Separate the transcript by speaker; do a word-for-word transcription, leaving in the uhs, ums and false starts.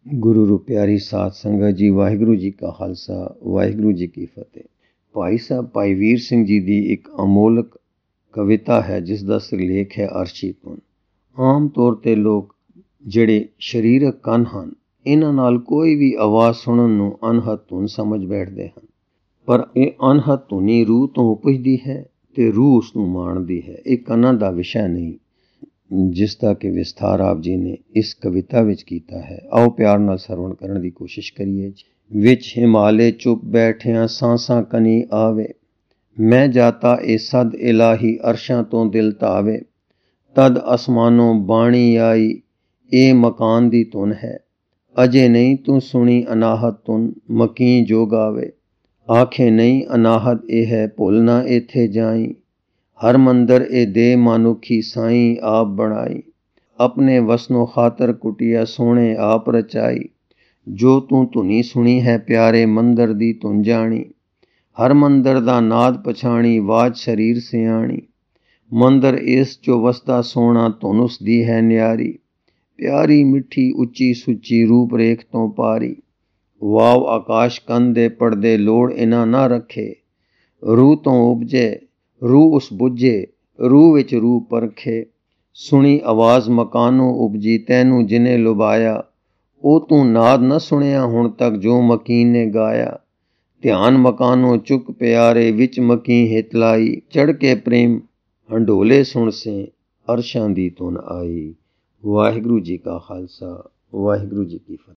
Speaker 1: ਗੁਰੂ ਰੂ ਪਿਆਰੀ ਸਾਧ ਸੰਗਤ ਜੀ, ਵਾਹਿਗੁਰੂ ਜੀ ਕਾ ਖਾਲਸਾ, ਵਾਹਿਗੁਰੂ ਜੀ ਕੀ ਫਤਿਹ। ਭਾਈ ਸਾਹਿਬ ਭਾਈ ਵੀਰ ਸਿੰਘ ਜੀ ਦੀ ਇੱਕ ਅਮੋਲਕ ਕਵਿਤਾ ਹੈ ਜਿਸ ਦਾ ਸਿਰਲੇਖ ਹੈ ਅਰਸ਼ੀ ਧੁਨ। ਆਮ ਤੌਰ 'ਤੇ ਲੋਕ ਜਿਹੜੇ ਸਰੀਰਕ ਕੰਨ ਹਨ, ਇਹਨਾਂ ਨਾਲ ਕੋਈ ਵੀ ਆਵਾਜ਼ ਸੁਣਨ ਨੂੰ ਅਨਹਦ ਧੁਨ ਸਮਝ ਬੈਠਦੇ ਹਨ, ਪਰ ਇਹ ਅਨਹਦ ਧੁਨੀ ਰੂਹ ਤੋਂ ਉਪਜਦੀ ਹੈ ਅਤੇ ਰੂਹ ਉਸ ਨੂੰ ਮਾਣਦੀ ਹੈ। ਇਹ ਕੰਨਾਂ ਦਾ ਵਿਸ਼ਾ ਨਹੀਂ, ਜਿਸ ਦਾ ਕਿ ਵਿਸਥਾਰ ਆਪ ਜੀ ਨੇ ਇਸ ਕਵਿਤਾ ਵਿੱਚ ਕੀਤਾ ਹੈ। ਆਓ ਪਿਆਰ ਨਾਲ ਸਰਵਣ ਕਰਨ ਦੀ ਕੋਸ਼ਿਸ਼ ਕਰੀਏ। ਵਿੱਚ ਹਿਮਾਲੇ ਚੁੱਪ ਬੈਠਿਆਂ ਸਾਂਸਾਂ ਕਨੀ ਆਵੇ, ਮੈਂ ਜਾਤਾ ਇਹ ਸਦ ਇਲਾਹੀ ਅਰਸ਼ਾਂ ਤੋਂ ਦਿਲ ਧਾਵੇ। ਤਦ ਅਸਮਾਨੋਂ ਬਾਣੀ ਆਈ, ਇਹ ਮਕਾਨ ਦੀ ਧੁਨ ਹੈ। ਅਜੇ ਨਹੀਂ ਤੂੰ ਸੁਣੀ ਅਨਾਹਤ ਧੁਨ, ਮਕੀਂ ਜੋ ਗਾਵੇ। ਆਖੇ ਨਹੀਂ ਅਨਾਹਤ ਇਹ ਹੈ, ਭੁੱਲ ਨਾ ਇੱਥੇ ਜਾਈ। ਹਰ ਮੰਦਰ ਇਹ ਦੇ ਮਾਨੁਖੀ ਸਾਈਂ ਆਪ ਬਣਾਈ। ਆਪਣੇ ਵਸਨੋਂ ਖਾਤਰ ਕੁਟਿਆ ਸੋਹਣੇ ਆਪ ਰਚਾਈ। ਜੋ ਤੂੰ ਧੁਨੀ ਸੁਣੀ ਹੈ ਪਿਆਰੇ ਮੰਦਰ ਦੀ ਧੁਨ ਜਾਣੀ। ਹਰ ਮੰਦਰ ਦਾ ਨਾਦ ਪਛਾਣੀ, ਵਾਜ ਸਰੀਰ ਸਿਆਣੀ। ਮੰਦਰ ਇਸ ਚੋ ਵਸਦਾ ਸੋਹਣਾ, ਧੁਨ ਉਸ ਦੀ ਹੈ ਨਿਆਰੀ। ਪਿਆਰੀ ਮਿੱਠੀ ਉੱਚੀ ਸੁੱਚੀ, ਰੂਪ ਰੇਖ ਤੋਂ ਪਾਰੀ। ਵਾਵ ਆਕਾਸ਼ ਕੰਨ ਦੇ ਪੜਦੇ, ਲੋੜ ਇਹਨਾਂ ਨਾ ਰੱਖੇ। ਰੂਹ ਤੋਂ ਉਪਜੇ ਰੂਹ ਉਸ ਬੁੱਝੇ, ਰੂਹ ਵਿੱਚ ਰੂਹ ਪਰਖੇ। ਸੁਣੀ ਆਵਾਜ਼ ਮਕਾਨੋਂ ਉਪਜੀ, ਤੈਨੂੰ ਜਿਨੇ ਲੁਭਾਇਆ। ਉਹ ਤੂੰ ਨਾਦ ਨਾ ਸੁਣਿਆ ਹੁਣ ਤੱਕ, ਜੋ ਮਕੀਨ ਨੇ ਗਾਇਆ। ਧਿਆਨ ਮਕਾਨੋਂ ਚੁੱਕ ਪਿਆਰੇ, ਵਿੱਚ ਮਕੀਂ ਹਿਤ ਲਾਈ। ਚੜ੍ਹ ਕੇ ਪ੍ਰੇਮ ਹੰਡੋਲੇ ਸੁਣ ਸੇ, ਅਰਸ਼ਾਂ ਦੀ ਧੁਨ ਆਈ। ਵਾਹਿਗੁਰੂ ਜੀ ਕਾ ਖਾਲਸਾ, ਵਾਹਿਗੁਰੂ ਜੀ ਕੀ ਫਤਿਹ।